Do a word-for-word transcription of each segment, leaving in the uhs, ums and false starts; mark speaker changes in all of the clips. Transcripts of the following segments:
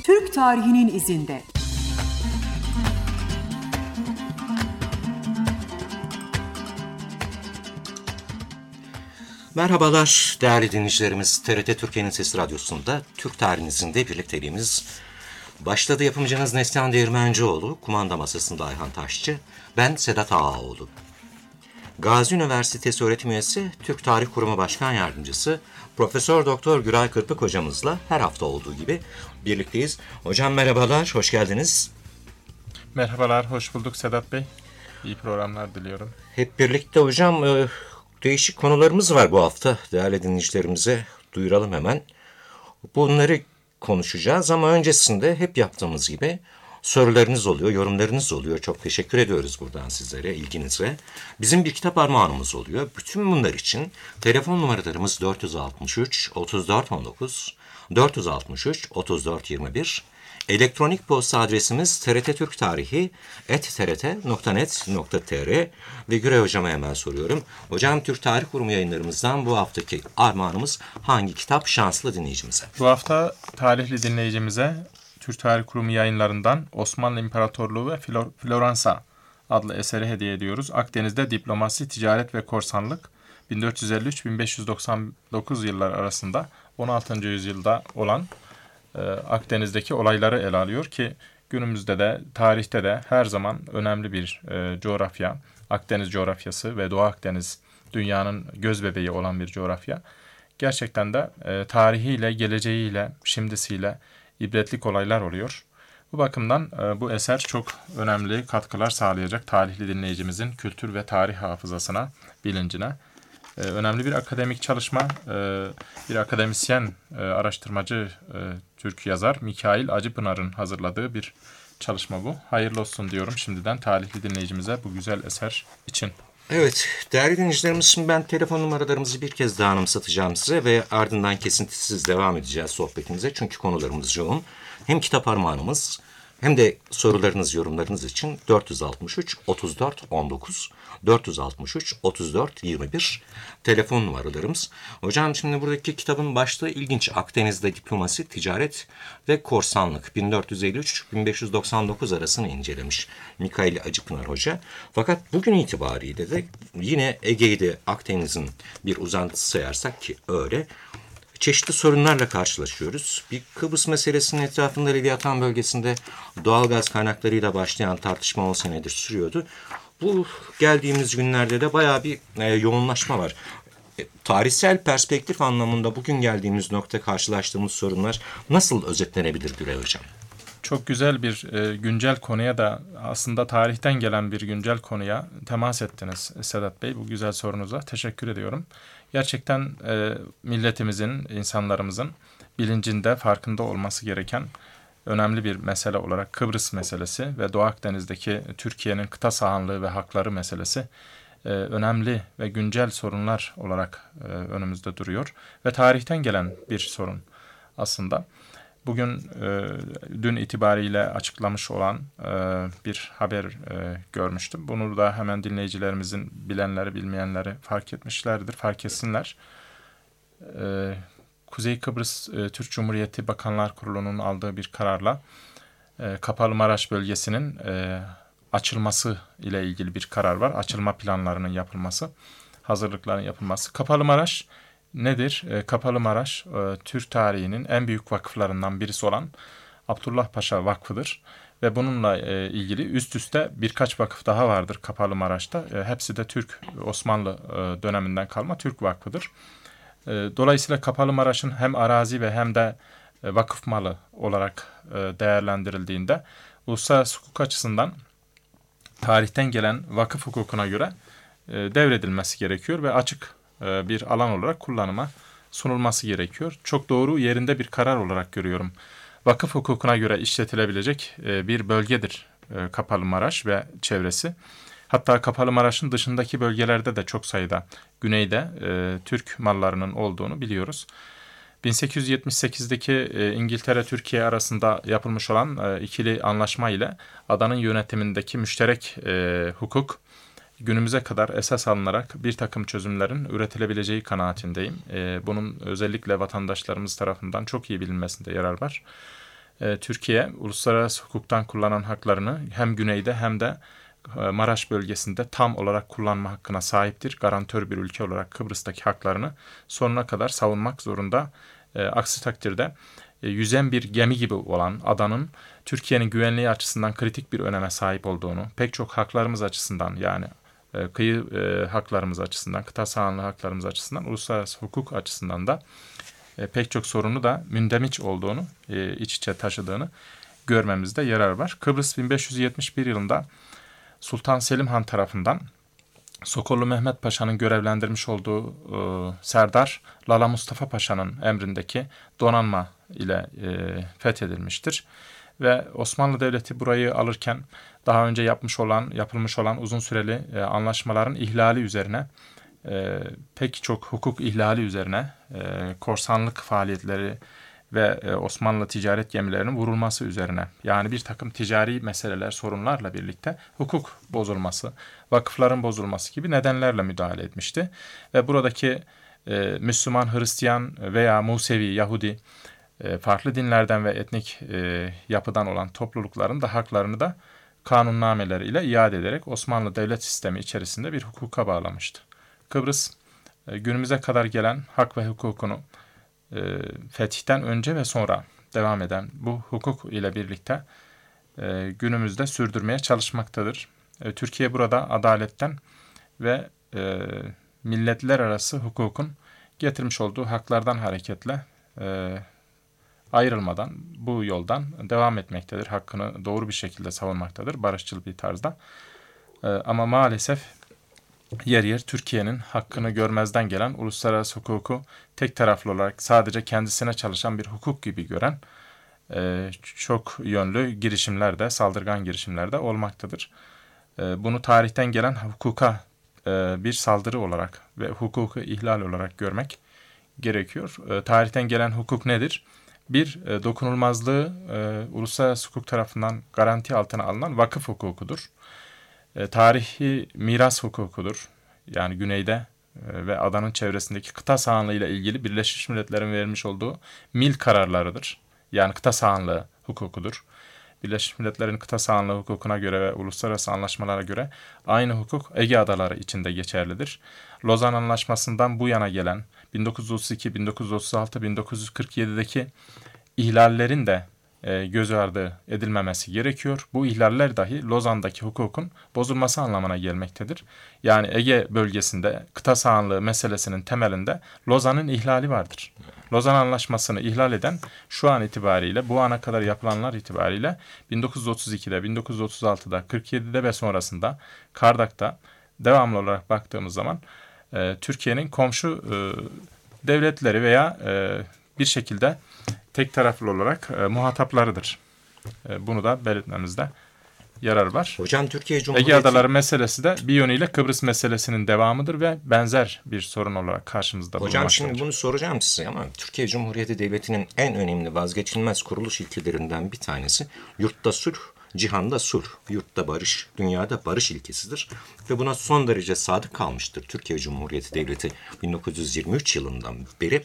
Speaker 1: Türk tarihinin izinde.
Speaker 2: Merhabalar değerli dinleyicilerimiz. T R T Türkiye'nin Sesi Radyosu'nda Türk tarihinin izinde birlikteliğimiz başladı. Yapımcınız Neslihan Değirmencioğlu, kumanda masasında Ayhan Taşçı, ben Sedat Ağaoğlu. Gazi Üniversitesi öğretim üyesi, Türk Tarih Kurumu Başkan Yardımcısı Profesör Doktor Güray Kırpık hocamızla her hafta olduğu gibi birlikteyiz. Hocam merhabalar, hoş geldiniz.
Speaker 3: Merhabalar, hoş bulduk Sedat Bey. İyi programlar diliyorum.
Speaker 2: Hep birlikte hocam, değişik konularımız var bu hafta. Değerli dinleyicilerimize duyuralım hemen. Bunları konuşacağız ama öncesinde hep yaptığımız gibi sorularınız oluyor, yorumlarınız oluyor. Çok teşekkür ediyoruz buradan sizlere, ilginize. Bizim bir kitap armağanımız oluyor. Bütün bunlar için telefon numaralarımız dört altı üç otuz dört on dokuz, dört altı üç otuz dört yirmi bir. Elektronik posta adresimiz trttürktarihi at t r t nokta net nokta t r ve Güray Hocam'a hemen soruyorum. Hocam, Türk Tarih Kurumu yayınlarımızdan bu haftaki armağanımız hangi kitap şanslı dinleyicimize?
Speaker 3: Bu hafta talihli dinleyicimize Türk Tarih Kurumu yayınlarından Osmanlı İmparatorluğu ve Flor- Floransa adlı eseri hediye ediyoruz. Akdeniz'de diplomasi, ticaret ve korsanlık bin dört yüz elli üç bin beş yüz doksan dokuz yıllar arasında on altıncı yüzyılda olan e, Akdeniz'deki olayları ele alıyor ki günümüzde de tarihte de her zaman önemli bir e, coğrafya. Akdeniz coğrafyası ve Doğu Akdeniz dünyanın gözbebeği olan bir coğrafya. Gerçekten de e, tarihiyle, geleceğiyle, şimdisiyle ibretlik olaylar oluyor. Bu bakımdan e, bu eser çok önemli katkılar sağlayacak tarihli dinleyicimizin kültür ve tarih hafızasına, bilincine. E, önemli bir akademik çalışma, e, bir akademisyen, e, araştırmacı, e, Türk yazar Mikail Acıpınar'ın hazırladığı bir çalışma bu. Hayırlı olsun diyorum şimdiden tarihli dinleyicimize bu güzel eser için.
Speaker 2: Evet, değerli dinleyicilerimiz, şimdi ben telefon numaralarımızı bir kez daha anımsatacağım size ve ardından kesintisiz devam edeceğiz sohbetimize. Çünkü konularımız yoğun. Hem kitap armağanımız hem de sorularınız, yorumlarınız için dört altı üç otuz dört on dokuz, dört altı üç otuz dört yirmi bir telefon numaralarımız. Hocam, şimdi buradaki kitabın başlığı ilginç. Akdeniz'de diplomasi, ticaret ve korsanlık bin dört yüz elli üç bin beş yüz doksan dokuz arasını incelemiş Mikail Acıpınar Hoca. Fakat bugün itibariyle de yine Ege'yi de Akdeniz'in bir uzantısı sayarsak ki öyle, çeşitli sorunlarla karşılaşıyoruz. Bir Kıbrıs meselesinin etrafında Leviathan bölgesinde doğalgaz kaynaklarıyla başlayan tartışma on senedir sürüyordu. Bu geldiğimiz günlerde de bayağı bir e, yoğunlaşma var. E, tarihsel perspektif anlamında bugün geldiğimiz nokta, karşılaştığımız sorunlar nasıl özetlenebilir Güray Hocam?
Speaker 3: Çok güzel bir e, güncel konuya da aslında tarihten gelen bir güncel konuya temas ettiniz Sedat Bey. Bu güzel sorunuza teşekkür ediyorum. Gerçekten e, milletimizin, insanlarımızın bilincinde, farkında olması gereken önemli bir mesele olarak Kıbrıs meselesi ve Doğu Akdeniz'deki Türkiye'nin kıta sahanlığı ve hakları meselesi e, önemli ve güncel sorunlar olarak e, önümüzde duruyor. Ve tarihten gelen bir sorun aslında. Bugün, e, dün itibariyle açıklamış olan e, bir haber e, görmüştüm. Bunu da hemen dinleyicilerimizin bilenleri, bilmeyenleri fark etmişlerdir, fark etsinler. E, Kuzey Kıbrıs e, Türk Cumhuriyeti Bakanlar Kurulu'nun aldığı bir kararla e, Kapalı Maraş bölgesinin e, açılması ile ilgili bir karar var. Açılma planlarının yapılması, hazırlıkların yapılması. Kapalı Maraş nedir? E, Kapalı Maraş, e, Türk tarihinin en büyük vakıflarından birisi olan Abdullah Paşa Vakfı'dır. Ve bununla e, ilgili üst üste birkaç vakıf daha vardır Kapalı Maraş'ta. E, hepsi de Türk, Osmanlı e, döneminden kalma Türk vakfıdır. E, dolayısıyla Kapalı Maraş'ın hem arazi ve hem de e, vakıf malı olarak e, değerlendirildiğinde uluslararası hukuk açısından tarihten gelen vakıf hukukuna göre e, devredilmesi gerekiyor ve açık e, bir alan olarak kullanıma sunulması gerekiyor. Çok doğru, yerinde bir karar olarak görüyorum. Vakıf hukukuna göre işletilebilecek e, bir bölgedir e, Kapalı Maraş ve çevresi. Hatta Kapalı Maraş'ın dışındaki bölgelerde de çok sayıda güneyde e, Türk mallarının olduğunu biliyoruz. bin sekiz yüz yetmiş sekizdeki e, İngiltere-Türkiye arasında yapılmış olan e, ikili anlaşma ile adanın yönetimindeki müşterek e, hukuk günümüze kadar esas alınarak bir takım çözümlerin üretilebileceği kanaatindeyim. E, bunun özellikle vatandaşlarımız tarafından çok iyi bilinmesinde yarar var. e, Türkiye uluslararası hukuktan kullanan haklarını hem güneyde hem de e, Maraş bölgesinde tam olarak kullanma hakkına sahiptir. Garantör bir ülke olarak Kıbrıs'taki haklarını sonuna kadar savunmak zorunda. E, aksi takdirde e, yüzen bir gemi gibi olan adanın Türkiye'nin güvenliği açısından kritik bir öneme sahip olduğunu, pek çok haklarımız açısından yani e, kıyı e, haklarımız açısından, kıta sahanlığı haklarımız açısından, uluslararası hukuk açısından da e, pek çok sorunu da mündemiş olduğunu, e, iç içe taşıdığını görmemizde yarar var. Kıbrıs bin beş yüz yetmiş bir yılında Sultan Selim Han tarafından Sokollu Mehmet Paşa'nın görevlendirmiş olduğu e, Serdar Lala Mustafa Paşa'nın emrindeki donanma ile e, fethedilmiştir. Ve Osmanlı Devleti burayı alırken daha önce yapmış olan, yapılmış olan uzun süreli e, anlaşmaların ihlali üzerine, e, pek çok hukuk ihlali üzerine, e, korsanlık faaliyetleri ve e, Osmanlı ticaret gemilerinin vurulması üzerine, yani bir takım ticari meseleler, sorunlarla birlikte hukuk bozulması, vakıfların bozulması gibi nedenlerle müdahale etmişti. Ve buradaki e, Müslüman, Hristiyan veya Musevi, Yahudi, e, farklı dinlerden ve etnik e, yapıdan olan toplulukların da haklarını da kanunnameler ile iade ederek Osmanlı devlet sistemi içerisinde bir hukuka bağlamıştı. Kıbrıs e, günümüze kadar gelen hak ve hukukunu e, fetihten önce ve sonra devam eden bu hukuk ile birlikte e, günümüzde sürdürmeye çalışmaktadır. E, Türkiye burada adaletten ve e, milletler arası hukukun getirmiş olduğu haklardan hareketle e, ayrılmadan bu yoldan devam etmektedir. Hakkını doğru bir şekilde savunmaktadır, barışçıl bir tarzda. E, ama maalesef yer yer Türkiye'nin hakkını görmezden gelen, uluslararası hukuku tek taraflı olarak sadece kendisine çalışan bir hukuk gibi gören e, çok yönlü girişimler de, saldırgan girişimler de olmaktadır. E, bunu tarihten gelen hukuka e, bir saldırı olarak ve hukuku ihlal olarak görmek gerekiyor. E, tarihten gelen hukuk nedir? Bir, e, dokunulmazlığı e, uluslararası hukuk tarafından garanti altına alınan vakıf hukukudur. E, tarihi miras hukukudur. Yani güneyde e, ve adanın çevresindeki kıta sahanlığı ile ilgili Birleşmiş Milletler'in vermiş olduğu mil kararlarıdır. Yani kıta sahanlığı hukukudur. Birleşmiş Milletler'in kıta sahanlığı hukukuna göre ve uluslararası anlaşmalara göre aynı hukuk Ege Adaları içinde geçerlidir. Lozan Anlaşması'ndan bu yana gelen bin dokuz yüz otuz iki, bin dokuz yüz otuz altı, bin dokuz yüz kırk yedi'deki ihlallerin de e, göz ardı edilmemesi gerekiyor. Bu ihlaller dahi Lozan'daki hukukun bozulması anlamına gelmektedir. Yani Ege bölgesinde kıta sahanlığı meselesinin temelinde Lozan'ın ihlali vardır. Lozan Anlaşması'nı ihlal eden şu an itibariyle, bu ana kadar yapılanlar itibariyle bin dokuz yüz otuz iki'de, bin dokuz yüz otuz altı'da, kırk yedi'de ve sonrasında Kardak'ta devamlı olarak baktığımız zaman e, Türkiye'nin komşu e, devletleri veya e, bir şekilde tek taraflı olarak e, muhataplarıdır. E, bunu da belirtmemizde yarar var.
Speaker 2: Hocam Türkiye Cumhuriyeti...
Speaker 3: Ege Adaları meselesi de bir yönüyle Kıbrıs meselesinin devamıdır ve benzer bir sorun olarak karşımızda bulunmaktadır.
Speaker 2: Hocam şimdi bunu soracağım size ama Türkiye Cumhuriyeti Devleti'nin en önemli vazgeçilmez kuruluş ilkelerinden bir tanesi yurtta sulh, cihanda sulh, yurtta barış, dünyada barış ilkesidir. Ve buna son derece sadık kalmıştır Türkiye Cumhuriyeti Devleti bin dokuz yüz yirmi üç yılından beri.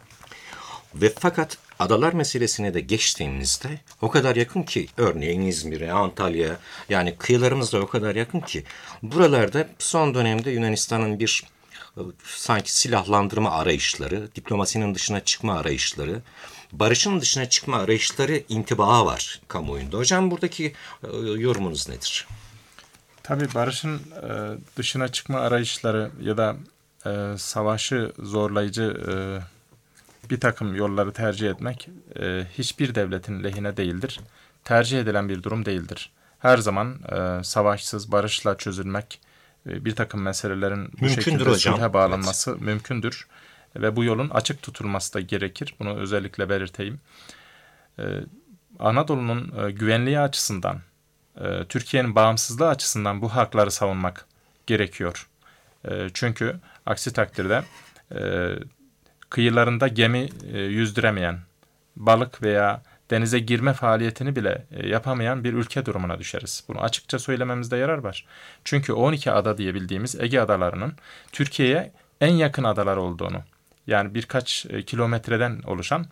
Speaker 2: Ve fakat adalar meselesine de geçtiğimizde o kadar yakın ki, örneğin İzmir'e, Antalya, yani kıyılarımız da o kadar yakın ki buralarda son dönemde Yunanistan'ın bir sanki silahlandırma arayışları, diplomasinin dışına çıkma arayışları, barışın dışına çıkma arayışları intibağı var kamuoyunda. Hocam buradaki e, yorumunuz nedir?
Speaker 3: Tabii barışın e, dışına çıkma arayışları ya da e, savaşı zorlayıcı e, bir takım yolları tercih etmek e, hiçbir devletin lehine değildir. Tercih edilen bir durum değildir. Her zaman e, savaşsız, barışla çözülmek, e, bir takım meselelerin bu
Speaker 2: mümkündür
Speaker 3: şekilde
Speaker 2: hocam.
Speaker 3: sulhe bağlanması
Speaker 2: Evet.
Speaker 3: mümkündür. Ve bu yolun açık tutulması da gerekir. Bunu özellikle belirteyim. E, Anadolu'nun e, güvenliği açısından, e, Türkiye'nin bağımsızlığı açısından bu hakları savunmak gerekiyor. E, çünkü aksi takdirde e, kıyılarında gemi e, yüzdüremeyen, balık veya denize girme faaliyetini bile e, yapamayan bir ülke durumuna düşeriz. Bunu açıkça söylememizde yarar var. Çünkü on iki ada diye bildiğimiz Ege adalarının Türkiye'ye en yakın adalar olduğunu, yani birkaç e, kilometreden oluşan,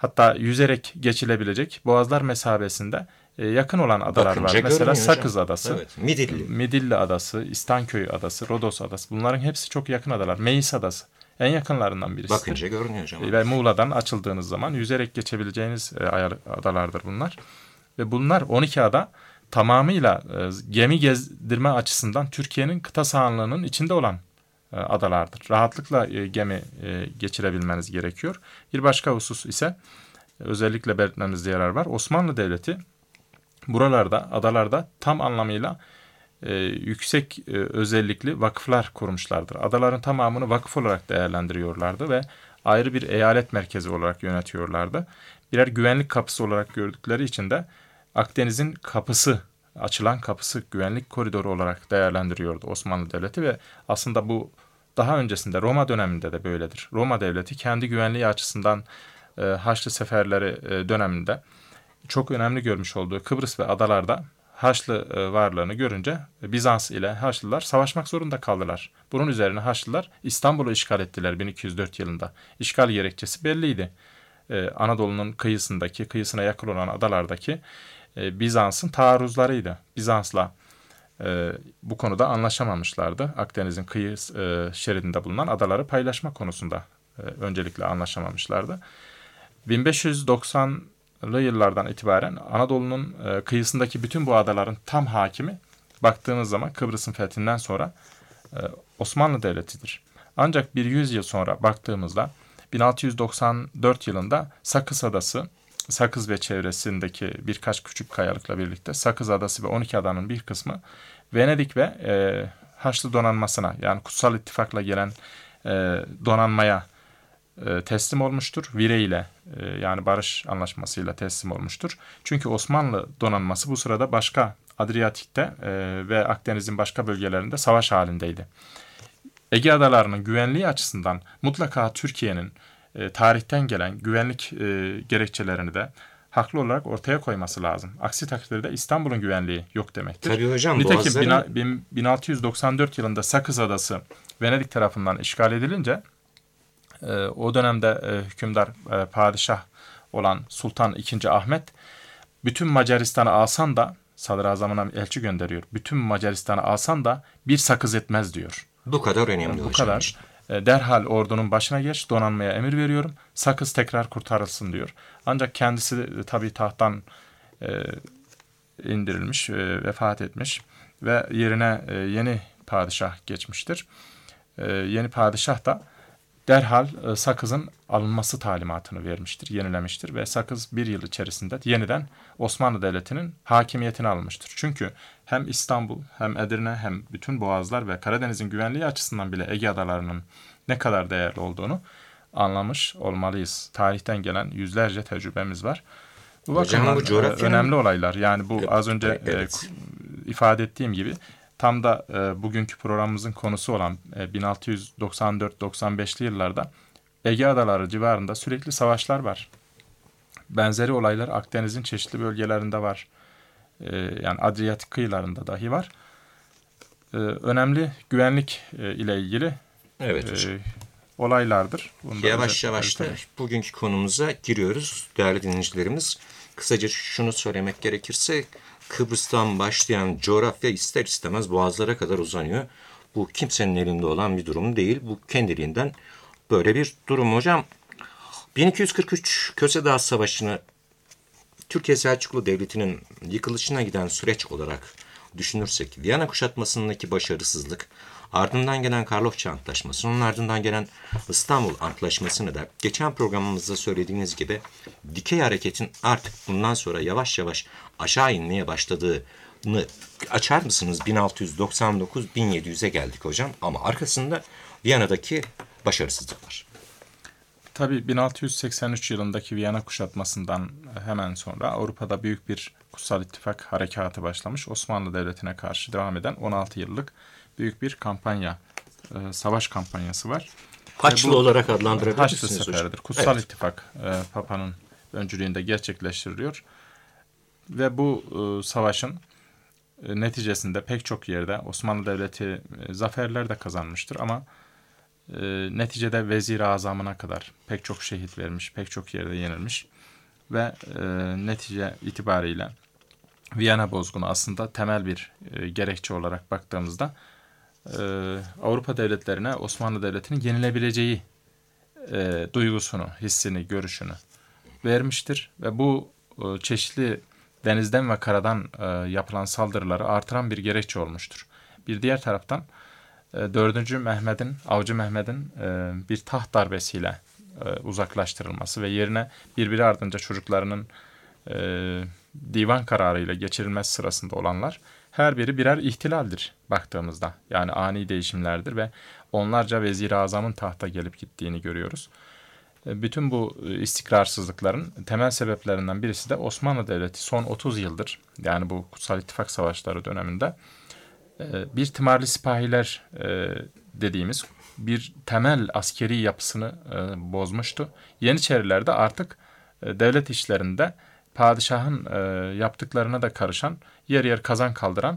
Speaker 3: hatta yüzerek geçilebilecek boğazlar mesabesinde e, yakın olan adalar
Speaker 2: Bakınca
Speaker 3: var. Mesela
Speaker 2: görünüyor
Speaker 3: Sakız
Speaker 2: hocam.
Speaker 3: Adası,
Speaker 2: Evet, Midilli.
Speaker 3: Midilli Adası, İstanköy Adası, Rodos Adası. Bunların hepsi çok yakın adalar. Meis Adası en yakınlarından birisi.
Speaker 2: Bakınca görünüyor hocam.
Speaker 3: Ve Muğla'dan açıldığınız zaman yüzerek geçebileceğiniz e, ayar- adalardır bunlar. Ve bunlar on iki ada tamamıyla e, gemi gezdirme açısından Türkiye'nin kıta sahanlığının içinde olan e, adalardır. Rahatlıkla e, gemi e, geçirebilmeniz gerekiyor. Bir başka husus ise e, özellikle belirtmemizde yarar var. Osmanlı Devleti buralarda, adalarda tam anlamıyla e, yüksek e, özellikli vakıflar kurmuşlardır. Adaların tamamını vakıf olarak değerlendiriyorlardı ve ayrı bir eyalet merkezi olarak yönetiyorlardı. Birer güvenlik kapısı olarak gördükleri için de Akdeniz'in kapısı, açılan kapısı, güvenlik koridoru olarak değerlendiriyordu Osmanlı Devleti ve aslında bu daha öncesinde Roma döneminde de böyledir. Roma Devleti kendi güvenliği açısından e, Haçlı seferleri e, döneminde çok önemli görmüş olduğu Kıbrıs ve adalarda Haçlı e, varlığını görünce Bizans ile Haçlılar savaşmak zorunda kaldılar. Bunun üzerine Haçlılar İstanbul'u işgal ettiler bin iki yüz dört yılında. İşgal gerekçesi belliydi. Ee, Anadolu'nun kıyısındaki, kıyısına yakın olan adalardaki e, Bizans'ın taarruzlarıydı. Bizans'la e, bu konuda anlaşamamışlardı. Akdeniz'in kıyı e, şeridinde bulunan adaları paylaşma konusunda e, öncelikle anlaşamamışlardı. bin beş yüz doksanlı yıllardan itibaren Anadolu'nun e, kıyısındaki bütün bu adaların tam hakimi baktığınız zaman Kıbrıs'ın fethinden sonra e, Osmanlı Devleti'dir. Ancak bir yüz yıl sonra baktığımızda bin altı yüz doksan dört yılında Sakız Adası, Sakız ve çevresindeki birkaç küçük kayalıkla birlikte Sakız Adası ve on iki adanın bir kısmı Venedik ve e, Haçlı donanmasına, yani Kutsal İttifak'la gelen e, donanmaya e, teslim olmuştur. Vire ile e, yani barış anlaşmasıyla teslim olmuştur. Çünkü Osmanlı donanması bu sırada başka Adriyatik'te e, ve Akdeniz'in başka bölgelerinde savaş halindeydi. Ege adalarının güvenliği açısından mutlaka Türkiye'nin e, tarihten gelen güvenlik e, gerekçelerini de haklı olarak ortaya koyması lazım. Aksi takdirde İstanbul'un güvenliği yok demektir.
Speaker 2: Tabii hocam.
Speaker 3: Nitekim
Speaker 2: Boğazların...
Speaker 3: bin altı yüz doksan dört yılında Sakız Adası Venedik tarafından işgal edilince e, o dönemde e, hükümdar e, padişah olan Sultan ikinci. Ahmet bütün Macaristan'ı alsan da sadrazamına elçi gönderiyor. Bütün Macaristan'ı alsan da bir sakız etmez diyor.
Speaker 2: Bu kadar önemli
Speaker 3: yani bu
Speaker 2: hocam.
Speaker 3: kadar.
Speaker 2: Işte.
Speaker 3: Derhal ordunun başına geç, donanmaya emir veriyorum. Sakız tekrar kurtarılsın diyor. Ancak kendisi e, tabii tahttan e, indirilmiş, e, vefat etmiş ve yerine e, yeni padişah geçmiştir. E, yeni padişah da derhal e, sakızın alınması talimatını vermiştir, yenilemiştir ve sakız bir yıl içerisinde yeniden Osmanlı Devleti'nin hakimiyetine alınmıştır. Çünkü hem İstanbul, hem Edirne, hem bütün boğazlar ve Karadeniz'in güvenliği açısından bile Ege adalarının ne kadar değerli olduğunu anlamış olmalıyız. Tarihten gelen yüzlerce tecrübemiz var. Bu bakımdan bu coğrafyanın... önemli olaylar. Yani bu az önce evet. e, ifade ettiğim gibi tam da e, bugünkü programımızın konusu olan e, bin altı yüz doksan dört doksan beşli yıllarda Ege adaları civarında sürekli savaşlar var. Benzeri olaylar Akdeniz'in çeşitli bölgelerinde var. E, yani Adriyatik kıyılarında dahi var. E, önemli güvenlik e, ile ilgili
Speaker 2: evet,
Speaker 3: e, olaylardır. Bunda
Speaker 2: yavaş yavaş da bugünkü konumuza giriyoruz değerli dinleyicilerimiz. Kısaca şunu söylemek gerekirse Kıbrıs'tan başlayan coğrafya ister istemez boğazlara kadar uzanıyor. Bu kimsenin elinde olan bir durum değil. Bu kendiliğinden böyle bir durum hocam. bin iki yüz kırk üç Köse Dağı Savaşı'nı Türkiye Selçuklu Devleti'nin yıkılışına giden süreç olarak düşünürsek Viyana kuşatmasındaki başarısızlık, ardından gelen Karlofça Antlaşması, onun ardından gelen İstanbul Antlaşması'nı da geçen programımızda söylediğiniz gibi dikey hareketin artık bundan sonra yavaş yavaş aşağı inmeye başladığını açar mısınız? bin altı yüz doksan dokuz bin yedi yüze geldik hocam ama arkasında Viyana'daki başarısızlık var.
Speaker 3: Tabii bin altı yüz seksen üç yılındaki Viyana kuşatmasından hemen sonra Avrupa'da büyük bir Kutsal İttifak harekatı başlamış. Osmanlı Devleti'ne karşı devam eden on altı yıllık büyük bir kampanya, e, savaş kampanyası var.
Speaker 2: Haçlı bu, olarak adlandırabilir
Speaker 3: Haçlı
Speaker 2: misiniz
Speaker 3: seferidir.
Speaker 2: hocam?
Speaker 3: Kutsal
Speaker 2: evet.
Speaker 3: İttifak e, Papa'nın öncülüğünde gerçekleştiriliyor. Ve bu e, savaşın e, neticesinde pek çok yerde Osmanlı Devleti e, zaferler de kazanmıştır ama E, neticede Vezir-i Azam'ına kadar pek çok şehit vermiş, pek çok yerde yenilmiş ve e, netice itibariyle Viyana bozgunu aslında temel bir e, gerekçe olarak baktığımızda e, Avrupa devletlerine Osmanlı Devleti'nin yenilebileceği e, duygusunu, hissini, görüşünü vermiştir ve bu e, çeşitli denizden ve karadan e, yapılan saldırıları artıran bir gerekçe olmuştur. Bir diğer taraftan e, dördüncü Mehmet'in, Avcı Mehmet'in e, bir taht darbesiyle e, uzaklaştırılması ve yerine birbiri ardınca çocuklarının e, divan kararıyla geçirilmesi sırasında olanlar her biri birer ihtilaldir baktığımızda. Yani ani değişimlerdir ve onlarca Vezir-i Azam'ın tahta gelip gittiğini görüyoruz. Bütün bu istikrarsızlıkların temel sebeplerinden birisi de Osmanlı Devleti son otuz yıldır, yani bu Kutsal İttifak Savaşları döneminde bir tımarlı sipahiler dediğimiz bir temel askeri yapısını bozmuştu. Yeniçeriler de artık devlet işlerinde padişahın yaptıklarına da karışan, yer yer kazan kaldıran,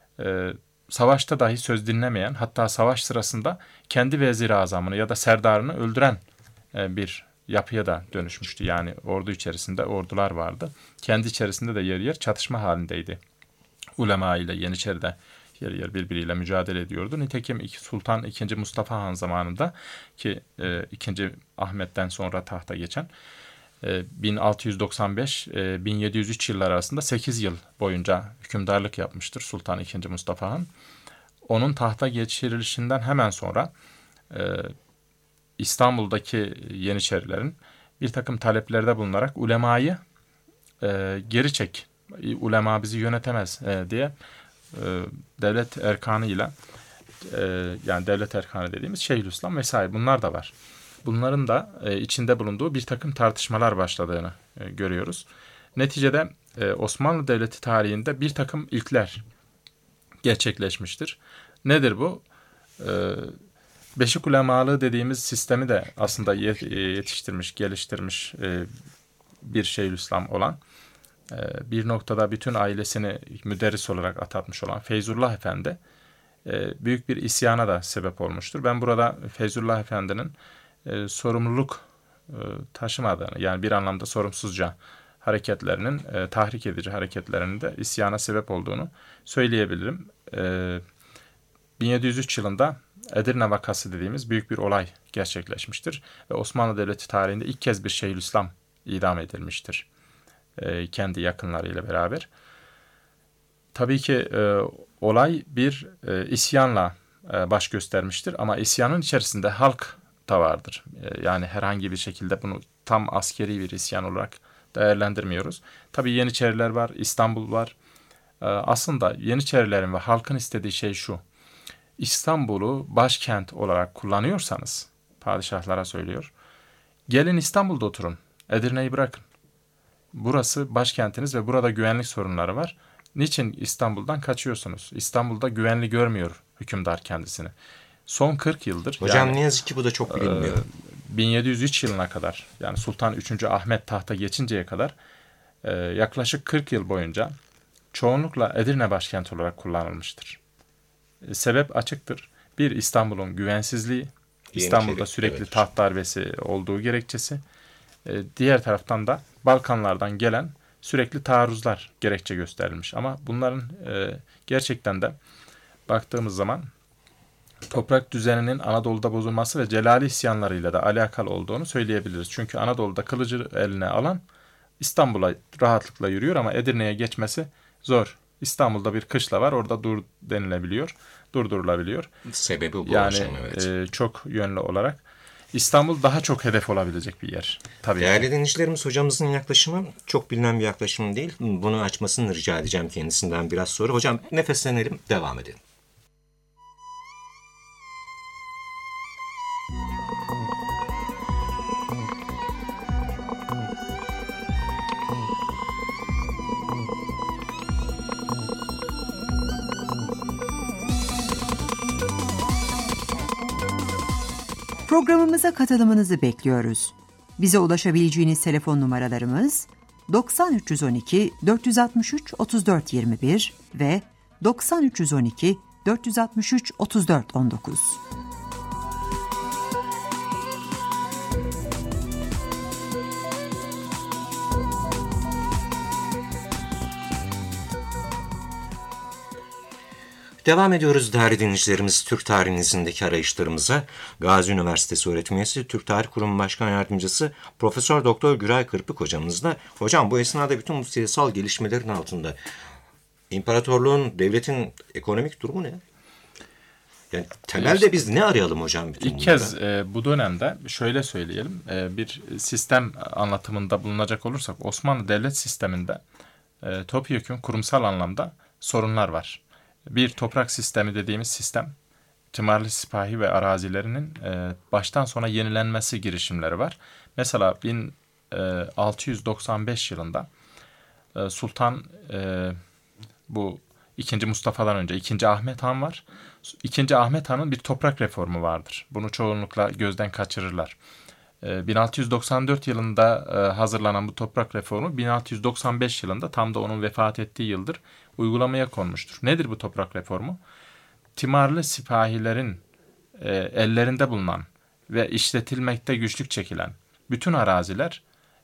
Speaker 3: savaşta dahi söz dinlemeyen, hatta savaş sırasında kendi vezir-i azamını ya da serdarını öldüren bir yapıya da dönüşmüştü. Yani ordu içerisinde ordular vardı. Kendi içerisinde de yer yer çatışma halindeydi. Ulema ile Yeniçeri de yer yer birbiriyle mücadele ediyordu. Nitekim Sultan ikinci. Mustafa Han zamanında ki ikinci. Ahmet'ten sonra tahta geçen bin altı yüz doksan beş bin yedi yüz üç yıllar arasında sekiz yıl boyunca hükümdarlık yapmıştır Sultan ikinci. Mustafa Han. Onun tahta geçirilişinden hemen sonra İstanbul'daki Yeniçerilerin bir takım taleplerde bulunarak ulemayı e, geri çek, ulema bizi yönetemez e, diye e, devlet erkanıyla e, yani devlet erkanı dediğimiz Şeyhülislam vesaire bunlar da var. Bunların da e, içinde bulunduğu bir takım tartışmalar başladığını e, görüyoruz. Neticede e, Osmanlı Devleti tarihinde bir takım ilkler gerçekleşmiştir. Nedir bu? E, Beşik ulemalığı dediğimiz sistemi de aslında yetiştirmiş, geliştirmiş bir Şeyhülislam olan, bir noktada bütün ailesini müderris olarak atatmış olan Feyzullah Efendi büyük bir isyana da sebep olmuştur. Ben burada Feyzullah Efendi'nin sorumluluk taşımadığını, yani bir anlamda sorumsuzca hareketlerinin, tahrik edici hareketlerinin de isyana sebep olduğunu söyleyebilirim. bin yedi yüz üç yılında Edirne vakası dediğimiz büyük bir olay gerçekleşmiştir. Ve Osmanlı Devleti tarihinde ilk kez bir Şeyhülislam idam edilmiştir. E, kendi yakınlarıyla beraber. Tabii ki e, olay bir e, isyanla e, baş göstermiştir. Ama isyanın içerisinde halk da vardır. E, yani herhangi bir şekilde bunu tam askeri bir isyan olarak değerlendirmiyoruz. Tabii Yeniçeriler var, İstanbul var. E, aslında Yeniçerilerin ve halkın istediği şey şu: İstanbul'u başkent olarak kullanıyorsanız, padişahlara söylüyor, gelin İstanbul'da oturun, Edirne'yi bırakın. Burası başkentiniz ve burada güvenlik sorunları var. Niçin İstanbul'dan kaçıyorsunuz? İstanbul'da güvenli görmüyor hükümdar kendisini. Son kırk yıldır...
Speaker 2: Hocam
Speaker 3: yani,
Speaker 2: ne yazık ki bu da çok bilinmiyor.
Speaker 3: E, bin yedi yüz üç yılına kadar, yani Sultan üçüncü. Ahmet tahta geçinceye kadar e, yaklaşık kırk yıl boyunca çoğunlukla Edirne başkent olarak kullanılmıştır. Sebep açıktır. Bir, İstanbul'un güvensizliği, İstanbul'da sürekli evet. taht darbesi olduğu gerekçesi. Diğer taraftan da Balkanlardan gelen sürekli taarruzlar gerekçe gösterilmiş. Ama bunların gerçekten de baktığımız zaman toprak düzeninin Anadolu'da bozulması ve Celali isyanlarıyla da alakalı olduğunu söyleyebiliriz. Çünkü Anadolu'da kılıcı eline alan İstanbul'a rahatlıkla yürüyor ama Edirne'ye geçmesi zor. İstanbul'da bir kışla var, orada dur denilebiliyor, durdurulabiliyor.
Speaker 2: Sebebi bu
Speaker 3: yani,
Speaker 2: hocam, evet.
Speaker 3: E, çok yönlü olarak. İstanbul daha çok hedef olabilecek bir yer. Tabii.
Speaker 2: Değerli dinleyicilerimiz, hocamızın yaklaşımı çok bilinen bir yaklaşım değil. Bunu açmasını rica edeceğim kendisinden biraz sonra. Hocam nefeslenelim, devam edelim.
Speaker 1: Programımıza katılımınızı bekliyoruz. Bize ulaşabileceğiniz telefon numaralarımız doksan üç yüz on iki dört yüz altmış üç otuz dört yirmi bir ve doksan üç yüz on iki dört yüz altmış üç otuz dört on dokuz.
Speaker 2: Devam ediyoruz değerli dinleyicilerimiz Türk tarihinizdeki arayışlarımıza. Gazi Üniversitesi öğretim üyesi, Türk Tarih Kurumu Başkan Yardımcısı Profesör Doktor Güray Kırpık hocamızla. Hocam, bu esnada bütün bu siyasal gelişmelerin altında imparatorluğun, devletin ekonomik durumu ne? Yani temelde biz ne arayalım hocam? Bütün
Speaker 3: İlk
Speaker 2: bunlara?
Speaker 3: kez e, bu dönemde şöyle söyleyelim, e, bir sistem anlatımında bulunacak olursak Osmanlı devlet sisteminde e, topyekün kurumsal anlamda sorunlar var. Bir toprak sistemi dediğimiz sistem, timarlı sipahi ve arazilerinin e, baştan sona yenilenmesi girişimleri var. Mesela bin altı yüz doksan beş yılında e, Sultan e, bu ikinci Mustafa'dan önce ikinci Ahmet Han var. ikinci Ahmet Han'ın bir toprak reformu vardır. Bunu çoğunlukla gözden kaçırırlar. bin altı yüz doksan dört yılında hazırlanan bu toprak reformu bin altı yüz doksan beş yılında, tam da onun vefat ettiği yıldır, uygulamaya konmuştur. Nedir bu toprak reformu? Timarlı sipahilerin ellerinde bulunan ve işletilmekte güçlük çekilen bütün araziler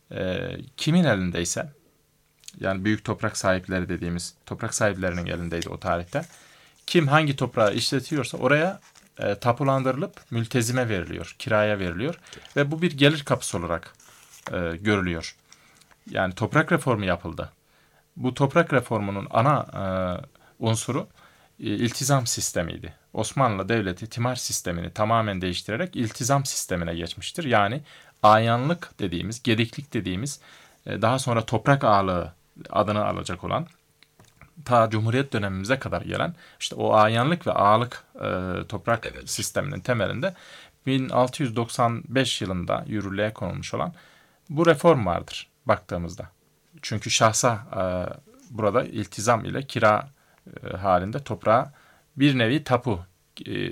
Speaker 3: kimin elindeyse, yani büyük toprak sahipleri dediğimiz toprak sahiplerinin elindeydi o tarihte. Kim hangi toprağı işletiyorsa oraya e, tapulandırılıp mültezime veriliyor, kiraya veriliyor ve bu bir gelir kapısı olarak e, görülüyor. Yani toprak reformu yapıldı. Bu toprak reformunun ana e, unsuru e, iltizam sistemiydi. Osmanlı Devleti timar sistemini tamamen değiştirerek iltizam sistemine geçmiştir. Yani ayanlık dediğimiz, gediklik dediğimiz, e, daha sonra toprak ağalığı adını alacak olan, ta Cumhuriyet dönemimize kadar gelen işte o ayanlık ve ağalık e, toprak evet. sisteminin temelinde bin altı yüz doksan beş yılında yürürlüğe konulmuş olan bu reform vardır baktığımızda. Çünkü şahsa e, burada iltizam ile kira e, halinde toprağa bir nevi tapu, e,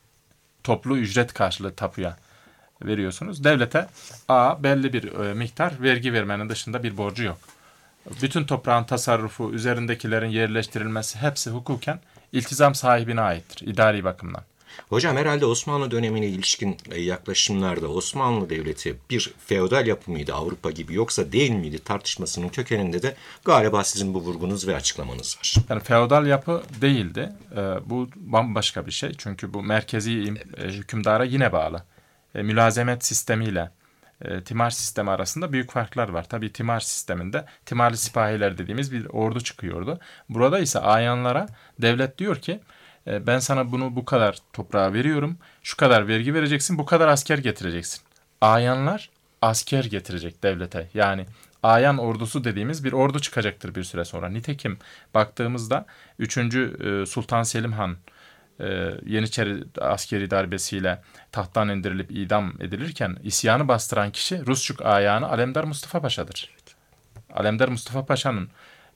Speaker 3: toplu ücret karşılığı tapuya veriyorsunuz. Devlete a belli bir e, miktar vergi vermenin dışında bir borcu yok. Bütün toprağın tasarrufu, üzerindekilerin yerleştirilmesi hepsi hukuken iltizam sahibine aittir idari bakımdan.
Speaker 2: Hocam, herhalde Osmanlı dönemine ilişkin yaklaşımlarda Osmanlı Devleti bir feodal yapı mıydı Avrupa gibi, yoksa değil miydi tartışmasının kökeninde de galiba sizin bu vurgunuz ve açıklamanız var.
Speaker 3: Yani feodal yapı değildi. Ee, bu bambaşka bir şey. Çünkü bu merkezi evet. hükümdara yine bağlı. E, mülazemet sistemiyle e, timar sistemi arasında büyük farklar var. Tabii timar sisteminde timarlı sipahiler dediğimiz bir ordu çıkıyordu. Burada ise ayanlara devlet diyor ki, ben sana bunu bu kadar toprağa veriyorum, şu kadar vergi vereceksin, bu kadar asker getireceksin. Ayanlar asker getirecek devlete. Yani ayan ordusu dediğimiz bir ordu çıkacaktır bir süre sonra. Nitekim baktığımızda üçüncü Sultan Selim Han Yeniçeri askeri darbesiyle tahttan indirilip idam edilirken isyanı bastıran kişi Rusçuk ayanı Alemdar Mustafa Paşa'dır. Alemdar Mustafa Paşa'nın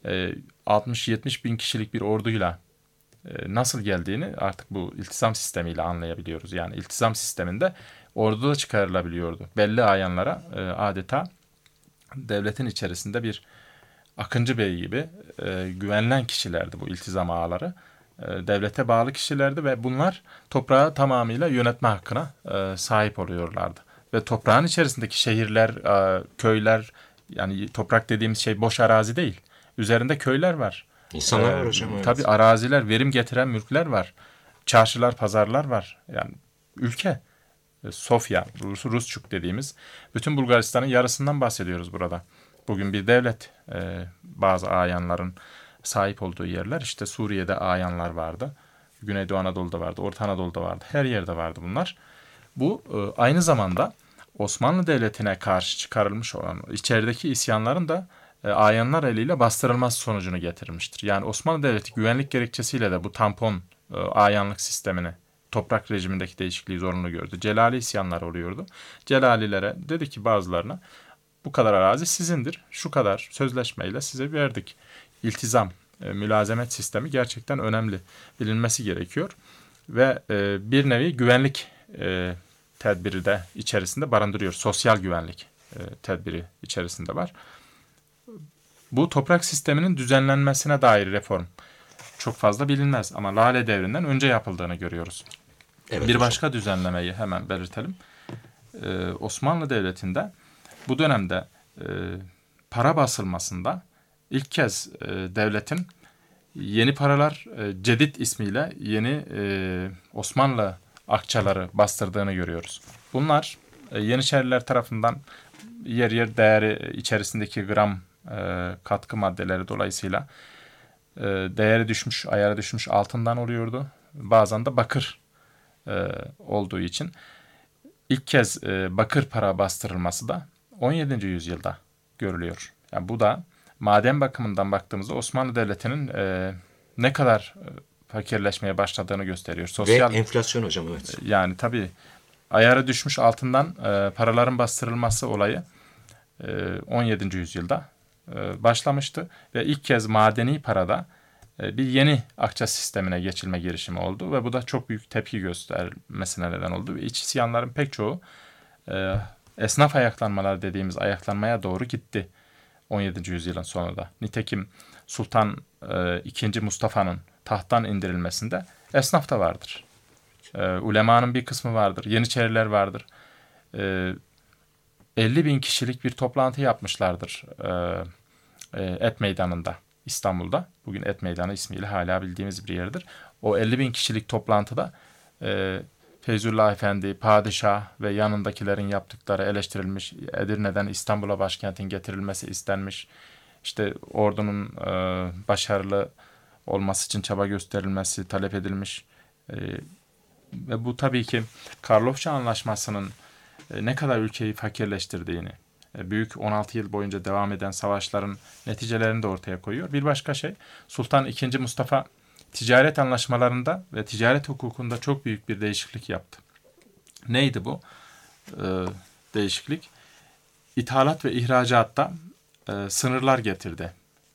Speaker 3: altmış yetmiş bin kişilik bir orduyla nasıl geldiğini artık bu iltizam sistemiyle anlayabiliyoruz. Yani iltizam sisteminde ordu da çıkarılabiliyordu. Belli ayanlara e, adeta devletin içerisinde bir Akıncı Bey gibi e, güvenilen kişilerdi bu iltizam ağaları. E, devlete bağlı kişilerdi ve bunlar toprağı tamamıyla yönetme hakkına e, sahip oluyorlardı. Ve toprağın içerisindeki şehirler, e, köyler, yani toprak dediğimiz şey boş arazi değil. Üzerinde köyler var.
Speaker 2: İnsanlar var
Speaker 3: ee,
Speaker 2: hocam. Evet.
Speaker 3: Tabii araziler, verim getiren mülkler var. Çarşılar, pazarlar var. Yani ülke. Sofya, Rus, Rusçuk dediğimiz. Bütün Bulgaristan'ın yarısından bahsediyoruz burada. Bugün bir devlet. Ee, bazı ayanların sahip olduğu yerler. İşte Suriye'de ayanlar vardı. Güneydoğu Anadolu'da vardı. Orta Anadolu'da vardı. Her yerde vardı bunlar. Bu e, aynı zamanda Osmanlı Devleti'ne karşı çıkarılmış olan içerideki isyanların da E, ayanlar eliyle bastırılması sonucunu getirmiştir. Yani Osmanlı Devleti güvenlik gerekçesiyle de bu tampon e, ayanlık sistemini, toprak rejimindeki değişikliği zorunlu gördü. Celali isyanlar oluyordu. Celalilere dedi ki bazılarına, bu kadar arazi sizindir, şu kadar sözleşmeyle size verdik. İltizam, e, mülazemet sistemi gerçekten önemli, bilinmesi gerekiyor. Ve e, bir nevi güvenlik e, tedbiri de içerisinde barındırıyor. Sosyal güvenlik e, tedbiri içerisinde var. Bu toprak sisteminin düzenlenmesine dair reform çok fazla bilinmez ama Lale Devri'nden önce yapıldığını görüyoruz. Evet, bir başka hocam. Düzenlemeyi hemen belirtelim. Ee, Osmanlı Devleti'nde bu dönemde e, para basılmasında ilk kez e, devletin Yeni paralar e, Cedid ismiyle yeni e, Osmanlı akçaları bastırdığını görüyoruz. Bunlar e, Yeniçeriler tarafından yer yer değeri içerisindeki gram e, katkı maddeleri dolayısıyla e, değeri düşmüş, ayarı düşmüş altından oluyordu. Bazen de bakır e, olduğu için ilk kez e, bakır para bastırılması da on yedinci yüzyılda görülüyor. Yani bu da maden bakımından baktığımızda Osmanlı Devleti'nin e, ne kadar e, fakirleşmeye başladığını gösteriyor. Sosyal,
Speaker 2: Ve enflasyon hocam, evet.
Speaker 3: Yani tabii ayarı düşmüş altından e, paraların bastırılması olayı e, on yedinci yüzyılda e, başlamıştı. Ve ilk kez madeni parada e, bir yeni akça sistemine geçilme girişimi oldu. Ve bu da çok büyük tepki göstermesine neden oldu. Ve iç isyanların pek çoğu e, esnaf ayaklanmalar dediğimiz ayaklanmaya doğru gitti. on yedinci yüzyılın sonunda. Nitekim Sultan e, ikinci. Mustafa'nın tahttan indirilmesinde esnaf da vardır. E, ulemanın bir kısmı vardır. Yeniçeriler vardır. E, elli bin kişilik bir toplantı yapmışlardır e, e, Et Meydanı'nda, İstanbul'da. Bugün Et Meydanı ismiyle hala bildiğimiz bir yerdir. O elli bin kişilik toplantıda e, Feyzullah Efendi, padişah ve yanındakilerin yaptıkları eleştirilmiş, Edirne'den İstanbul'a başkentin getirilmesi istenmiş, İşte ordunun e, başarılı olması için çaba gösterilmesi talep edilmiş. E, ve bu tabii ki Karlofça Anlaşması'nın e, ne kadar ülkeyi fakirleştirdiğini, e, büyük on altı yıl boyunca devam eden savaşların neticelerini de ortaya koyuyor. Bir başka şey, Sultan ikinci. Mustafa ticaret anlaşmalarında ve ticaret hukukunda çok büyük bir değişiklik yaptı. Neydi bu ee, değişiklik? İthalat ve ihracatta e, sınırlar getirdi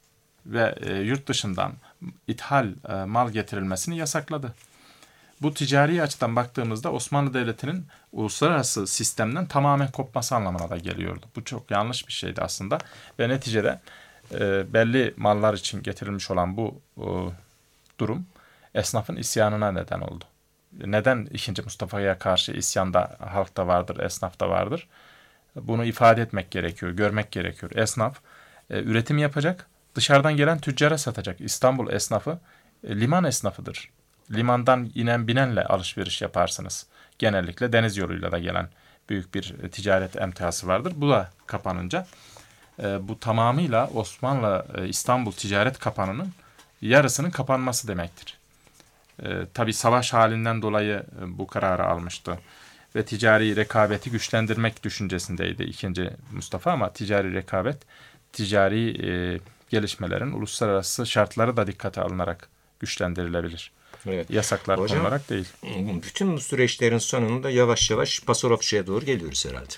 Speaker 3: ve e, yurt dışından ithal e, mal getirilmesini yasakladı. Bu ticari açıdan baktığımızda Osmanlı Devleti'nin uluslararası sistemden tamamen kopması anlamına da geliyordu. Bu çok yanlış bir şeydi aslında ve neticede e, belli mallar için getirilmiş olan bu e, durum esnafın isyanına neden oldu. Neden ikinci. Mustafa'ya karşı isyanda halkta vardır, esnafta vardır? Bunu ifade etmek gerekiyor, görmek gerekiyor. Esnaf e, üretim yapacak, dışarıdan gelen tüccara satacak. İstanbul esnafı e, liman esnafıdır. Limandan inen binenle alışveriş yaparsınız. Genellikle deniz yoluyla da gelen büyük bir e, ticaret emtiyası vardır. Bu da kapanınca e, bu tamamıyla Osmanlı e, İstanbul ticaret kapanının yarısının kapanması demektir. E, tabii savaş halinden dolayı e, bu kararı almıştı. Ve ticari rekabeti güçlendirmek düşüncesindeydi ikinci. Mustafa ama ticari rekabet, ticari e, gelişmelerin uluslararası şartları da dikkate alınarak güçlendirilebilir.
Speaker 2: Evet.
Speaker 3: Yasaklar
Speaker 2: Hocam,
Speaker 3: konularak değil.
Speaker 2: Bütün bu süreçlerin sonunda yavaş yavaş Pasarofçu'ya doğru geliyoruz herhalde.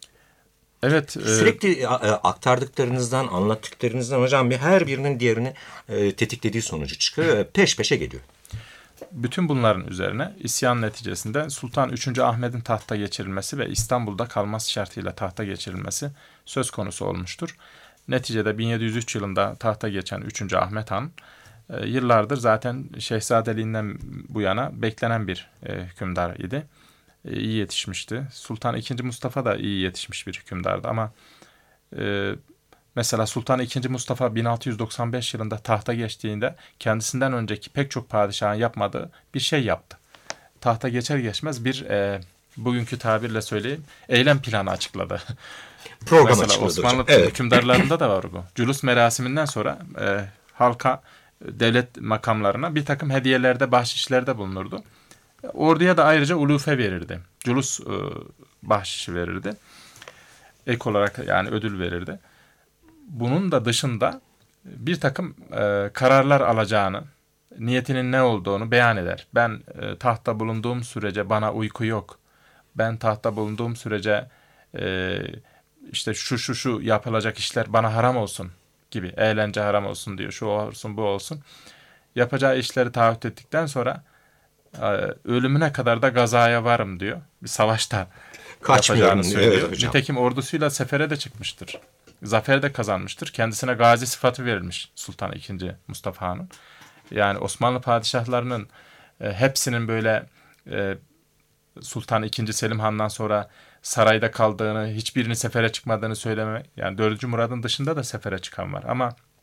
Speaker 3: Evet.
Speaker 2: Sürekli e, aktardıklarınızdan, anlattıklarınızdan hocam bir her birinin diğerini e, tetiklediği sonucu çıkıyor. Peş peşe geliyor.
Speaker 3: Bütün bunların üzerine isyan neticesinde Sultan üçüncü. Ahmet'in tahta geçirilmesi ve İstanbul'da kalması şartıyla tahta geçirilmesi söz konusu olmuştur. Neticede bin yedi yüz üç yılında tahta geçen üçüncü. Ahmet Han e, yıllardır zaten şehzadeliğinden bu yana beklenen bir e, hükümdar idi. E, iyi yetişmişti. Sultan ikinci. Mustafa da iyi yetişmiş bir hükümdardı ama e, mesela Sultan ikinci. Mustafa bin altı yüz doksan beş yılında tahta geçtiğinde kendisinden önceki pek çok padişahın yapmadığı bir şey yaptı. Tahta geçer geçmez bir e, bugünkü tabirle söyleyeyim eylem planı açıkladı.
Speaker 2: Program
Speaker 3: Mesela
Speaker 2: açıkladı
Speaker 3: Osmanlı
Speaker 2: hocam. Evet.
Speaker 3: hükümdarlarında da var bu. Culus merasiminden sonra e, halka, devlet makamlarına bir takım hediyelerde, bahşişlerde bulunurdu. Orduya da ayrıca ulufe verirdi. Culus e, bahşişi verirdi. Ek olarak yani ödül verirdi. Bunun da dışında bir takım e, kararlar alacağını, niyetinin ne olduğunu beyan eder. Ben e, tahtta bulunduğum sürece bana uyku yok. Ben tahtta bulunduğum sürece e, işte şu şu şu yapılacak işler bana haram olsun gibi. Eğlence haram olsun diyor. Şu olsun bu olsun. Yapacağı işleri taahhüt ettikten sonra e, ölümüne kadar da gazaya varım diyor. Bir savaşta yapacağını söylüyor. Evet, nitekim ordusuyla sefere de çıkmıştır. Zafer de kazanmıştır. Kendisine gazi sıfatı verilmiş Sultan ikinci. Mustafa Han'ın. Yani Osmanlı padişahlarının e, hepsinin böyle e, Sultan ikinci. Selim Han'dan sonra sarayda kaldığını, hiçbirini sefere çıkmadığını söyleme. Yani dördüncü. Murad'ın dışında da sefere çıkan var. Ama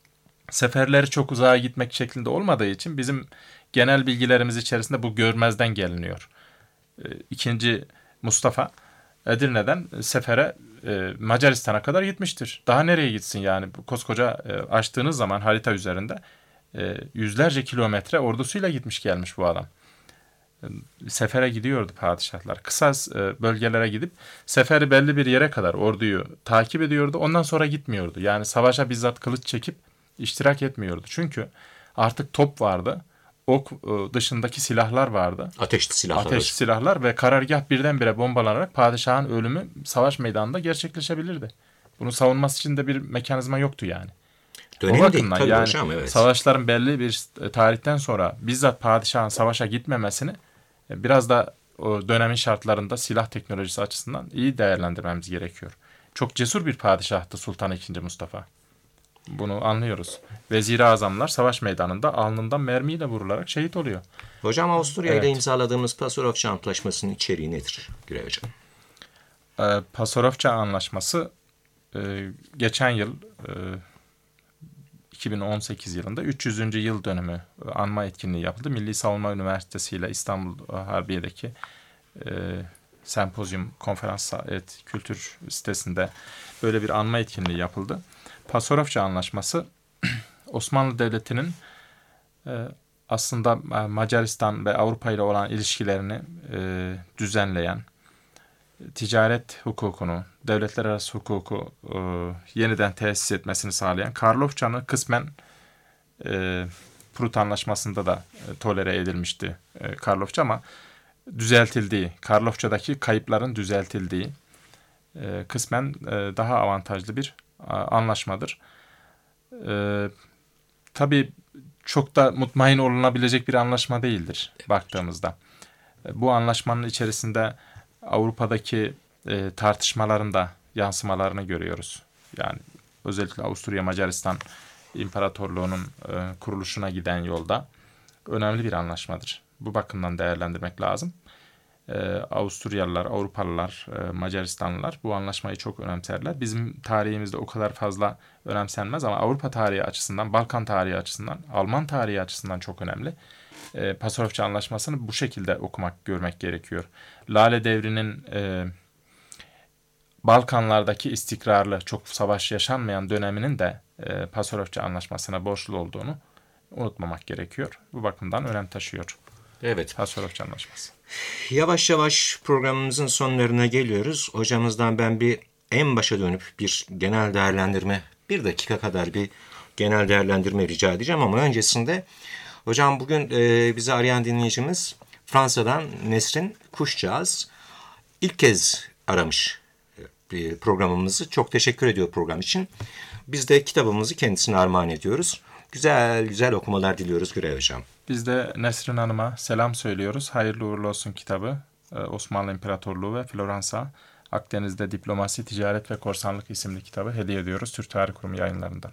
Speaker 3: seferleri çok uzağa gitmek şeklinde olmadığı için bizim genel bilgilerimiz içerisinde bu görmezden geliniyor. E, İkinci Mustafa Edirne'den sefere e, Macaristan'a kadar gitmiştir. Daha nereye gitsin yani? Bu koskoca e, açtığınız zaman harita üzerinde e, yüzlerce kilometre ordusuyla gitmiş gelmiş bu adam. E, sefere gidiyordu padişahlar. Kısa e, bölgelere gidip seferi belli bir yere kadar orduyu takip ediyordu. Ondan sonra gitmiyordu. Yani savaşa bizzat kılıç çekip iştirak etmiyordu. Çünkü artık top vardı. Ok e, dışındaki silahlar vardı.
Speaker 2: Ateşli silahlar.
Speaker 3: Ateşli silahlar ve karargah birdenbire bombalanarak padişahın ölümü savaş meydanında gerçekleşebilirdi. Bunu savunması için de bir mekanizma yoktu yani.
Speaker 2: Dönem
Speaker 3: O
Speaker 2: değil
Speaker 3: bakımdan
Speaker 2: tabii
Speaker 3: yani
Speaker 2: hocam, evet.
Speaker 3: savaşların belli bir tarihten sonra bizzat padişahın savaşa gitmemesini e, biraz da o dönemin şartlarında silah teknolojisi açısından iyi değerlendirmemiz gerekiyor. Çok cesur bir padişahtı Sultan ikinci. Mustafa. Bunu anlıyoruz. Vezir-i azamlar savaş meydanında alnından mermiyle vurularak şehit oluyor.
Speaker 2: Hocam Avusturya ile
Speaker 3: Evet.
Speaker 2: imzaladığımız Pasarofça Antlaşması'nın içeriği nedir Güray Hocam?
Speaker 3: Ee, Pasarofça Anlaşması e, geçen yıl e, iki bin on sekiz yılında üç yüzüncü yıl dönümü e, anma etkinliği yapıldı. Milli Savunma Üniversitesi ile İstanbul Harbiye'deki e, sempozyum, konferans et, kültür sitesinde böyle bir anma etkinliği yapıldı. Pasarofça Anlaşması Osmanlı Devleti'nin e, aslında Macaristan ve Avrupa ile olan ilişkilerini e, düzenleyen, ticaret hukukunu, devletler arası hukuku e, yeniden tesis etmesini sağlayan, Karlofça'nın kısmen e, Prut Anlaşması'nda da e, tolere edilmişti e, Karlofça ama düzeltildiği, Karlofça'daki kayıpların düzeltildiği e, kısmen e, daha avantajlı bir a, anlaşmadır. E, tabii çok da mutmain olunabilecek bir anlaşma değildir baktığımızda. E, bu anlaşmanın içerisinde Avrupa'daki e, tartışmaların da yansımalarını görüyoruz. Yani özellikle Avusturya Macaristan İmparatorluğu'nun e, kuruluşuna giden yolda önemli bir anlaşmadır. Bu bakımdan değerlendirmek lazım. E, Avusturyalılar, Avrupalılar, e, Macaristanlılar bu anlaşmayı çok önemserler. Bizim tarihimizde o kadar fazla önemsenmez ama Avrupa tarihi açısından, Balkan tarihi açısından, Alman tarihi açısından çok önemli. E, Pasarofça Anlaşması'nı bu şekilde okumak, görmek gerekiyor. Lale Devri'nin e, Balkanlardaki istikrarlı, çok savaş yaşanmayan döneminin de e, Pasarofça Anlaşması'na borçlu olduğunu unutmamak gerekiyor. Bu bakımdan önem taşıyor
Speaker 2: Evet.
Speaker 3: Pasarofça Anlaşması.
Speaker 2: Yavaş yavaş programımızın sonlarına geliyoruz. Hocamızdan ben bir en başa dönüp bir genel değerlendirme, bir dakika kadar bir genel değerlendirme rica edeceğim ama öncesinde hocam bugün e, bizi arayan dinleyicimiz Fransa'dan Nesrin Kuşçağız ilk kez aramış e, programımızı. Çok teşekkür ediyor program için. Biz de kitabımızı kendisine armağan ediyoruz. Güzel güzel okumalar diliyoruz Güray Hocam.
Speaker 3: Biz de Nesrin Hanım'a selam söylüyoruz. Hayırlı uğurlu olsun kitabı. Ee, Osmanlı İmparatorluğu ve Floransa, Akdeniz'de Diplomasi, Ticaret ve Korsanlık isimli kitabı hediye ediyoruz Türk Tarih Kurumu yayınlarından.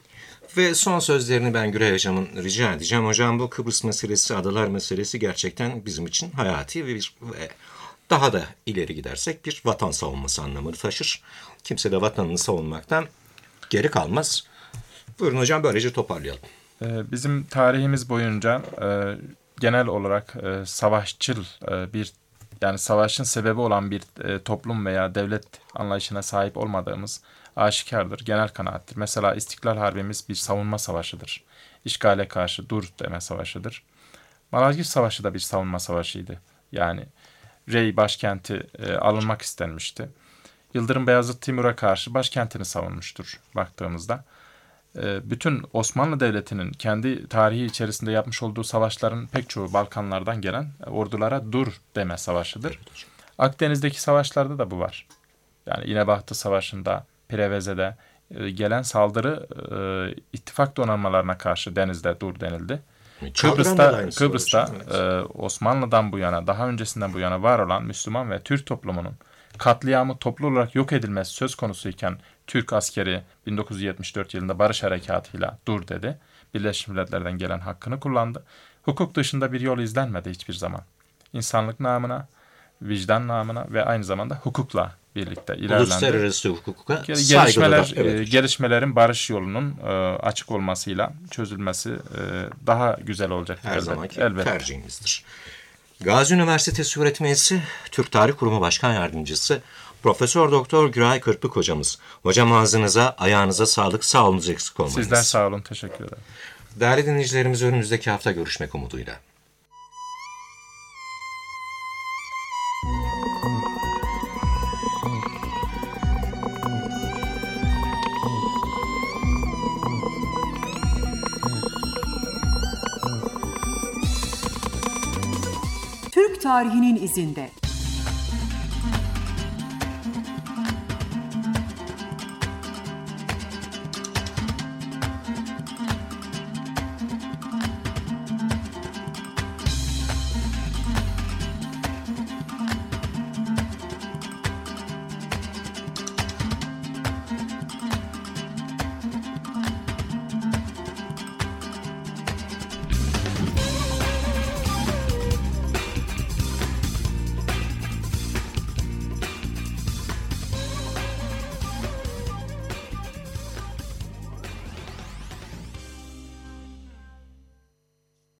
Speaker 2: Ve son sözlerini ben Güray Hocam'ın rica edeceğim. Hocam bu Kıbrıs meselesi, adalar meselesi gerçekten bizim için hayati ve, bir, ve daha da ileri gidersek bir vatan savunması anlamını taşır. Kimse de vatanını savunmaktan geri kalmaz. Buyurun hocam, böylece toparlayalım.
Speaker 3: Bizim tarihimiz boyunca e, genel olarak e, savaşçıl e, bir yani savaşın sebebi olan bir e, toplum veya devlet anlayışına sahip olmadığımız aşikardır, genel kanaattir. Mesela İstiklal Harbimiz bir savunma savaşıdır. İşgale karşı dur deme savaşıdır. Malazgirt Savaşı da bir savunma savaşıydı. Yani Rey başkenti e, alınmak istenmişti. Yıldırım Beyazıt Timur'a karşı başkentini savunmuştur baktığımızda. Bütün Osmanlı Devleti'nin kendi tarihi içerisinde yapmış olduğu savaşların pek çoğu Balkanlardan gelen ordulara dur deme savaşıdır. Akdeniz'deki savaşlarda da bu var. Yani İnebahtı Savaşı'nda, Preveze'de gelen saldırı e, ittifak donanmalarına karşı denizde dur denildi. Kıbrıs'ta, Kıbrıs'ta e, Osmanlı'dan bu yana, daha öncesinden bu yana var olan Müslüman ve Türk toplumunun katliamı toplu olarak yok edilmesi söz konusuyken Türk askeri bin dokuz yüz yetmiş dört yılında barış harekatıyla dur dedi. Birleşmiş Milletler'den gelen hakkını kullandı. Hukuk dışında bir yol izlenmedi hiçbir zaman. İnsanlık namına, vicdan namına ve aynı zamanda hukukla birlikte ilerlendi.
Speaker 2: Uluslararası hukuka
Speaker 3: Gel-
Speaker 2: saygılı
Speaker 3: Gelişmeler,
Speaker 2: da- evet.
Speaker 3: e, gelişmelerin barış yolunun e, açık olmasıyla çözülmesi e, daha güzel olacak.
Speaker 2: Her
Speaker 3: elbet-
Speaker 2: zamanki
Speaker 3: elbette.
Speaker 2: tercihimizdir. Gazi Üniversitesi öğretim üyesi, Türk Tarih Kurumu Başkan Yardımcısı Profesör Doktor Güray Kırpık hocamız. Hocam ağzınıza, ayağınıza sağlık, sağ olunuz, eksik olmayınız.
Speaker 3: Sizler sağ olun, teşekkür ederim.
Speaker 2: Değerli dinleyicilerimiz, önümüzdeki hafta görüşmek umuduyla.
Speaker 1: Türk tarihinin izinde.